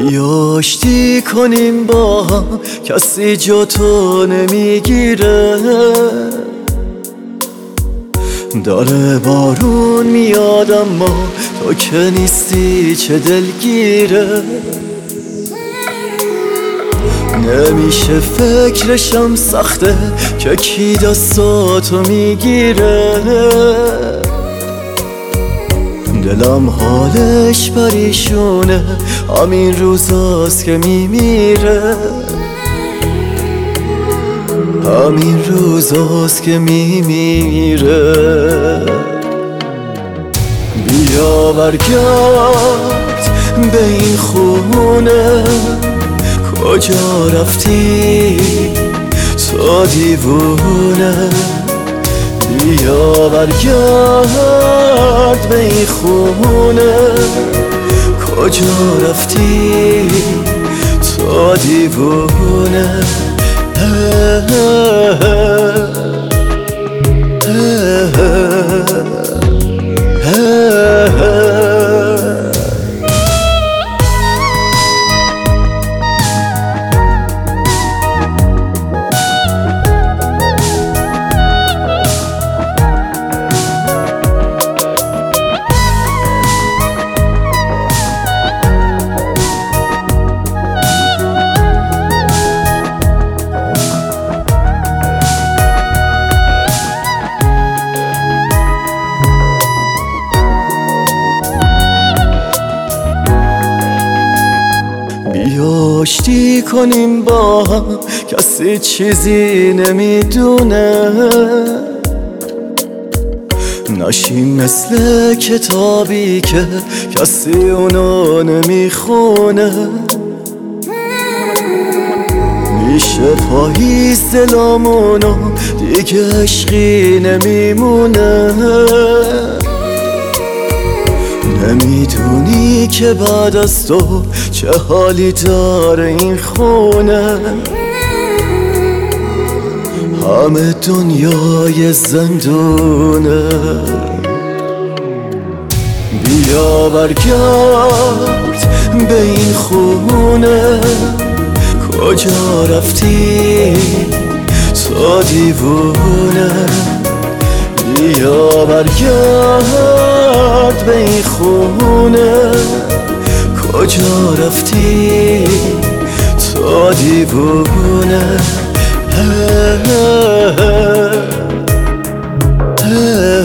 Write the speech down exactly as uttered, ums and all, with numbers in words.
بیاشتی کنیم با هم، کسی جا تو نمیگیره. داره بارون میاد اما تو که نیستی چه دلگیره. نمیشه فکرشم سخته که کی دستاتو میگیره. دلم حالش پریشونه، همین روزاست که میمیره. همین روزاست که میمیره. بیا برگرد به این خونه، کجا رفتی تو دیوونه. بیا برگرد به این خونه، کجا رفتی تو دیوونه. بیاشتی کنیم با هم، کسی چیزی نمیدونه. نشیم مثل کتابی که کسی اونو نمیخونه. میشه پاییز دلامونو دیگه عشقی نمیمونه. نمیدونی که بعد از تو چه حالی داره این خونه. همه دنیای زندونه. بیا برگرد به این خونه، کجا رفتی تو دیوونه. بیا برگرد به این خونه، کجا رفتی تو دیوونه.